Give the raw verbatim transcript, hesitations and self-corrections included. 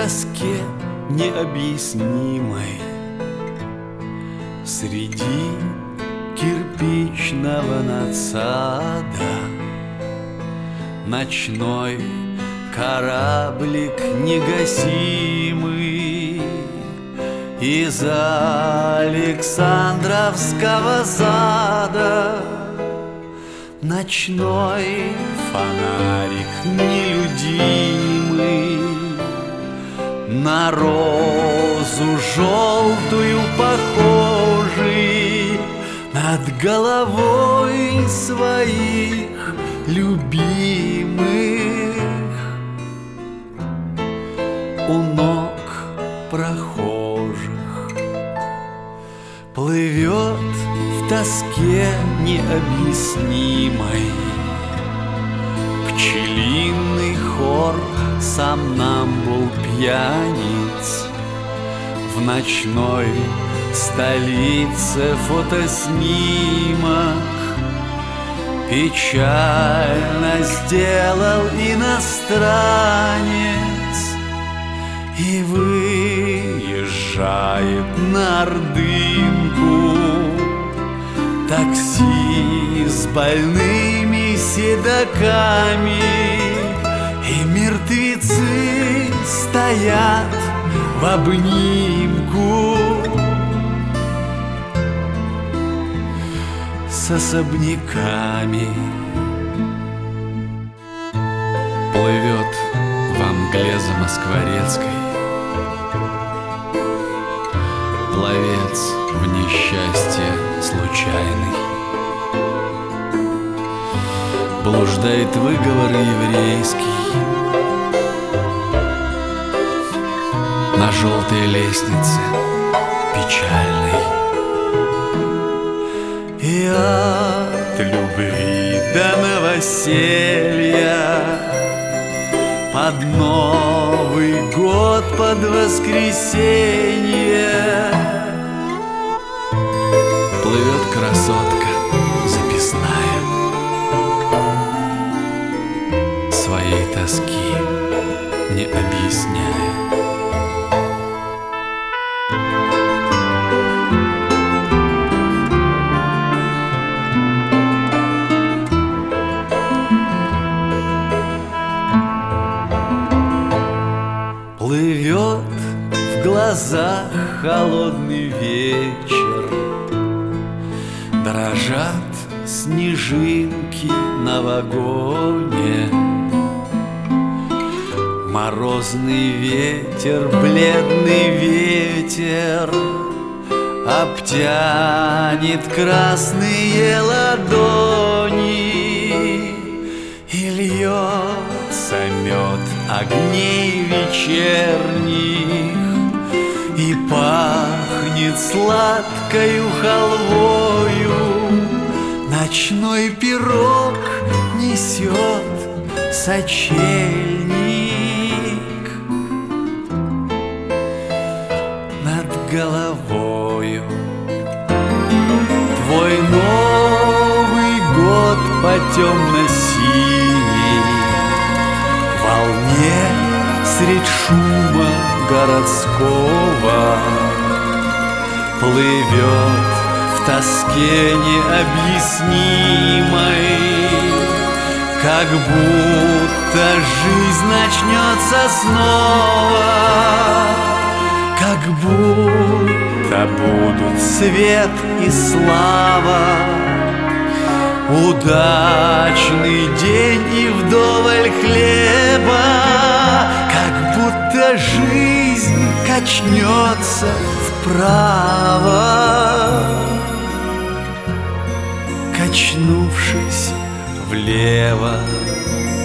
тоске необъяснимой среди кирпичного надсада ночной кораблик негасимый из Александровского сада. Ночной фонарик нелюдимый на розу желтую похожий над головой своих любимых у ног прохожих плывет в тоске необъяснимой пчелиный хор сомнамбул пьяниц. В ночной столице фотоснимок печально сделал иностранец и выезжает на Ордынку такси с больными седоками, и мертвецы стоят в обнимку с особняками. Плывет во мгле замоскворецкой пловец в несчастье случайный. Блуждает выговор еврейский на желтой лестнице печальной. И от любви до новоселья, под Новый год, под воскресенье плывет красотка записная, своей тоски не объясняя. Плывет в глазах холодный вечер, дрожат снежинки на вагоне. Морозный ветер, бледный ветер обтянет красные ладони, и льется мед огней вечерних, и пахнет сладкою халвою. Ночной пирог несет сочельник над головою. Твой Новый год по темно-синей волне средь шума городского плывет в тоске необъяснимой, как будто жизнь начнется снова, как будто будут свет и слава, удачный день и вдоволь хлеба, как будто жизнь качнется вправо, качнувшись влево.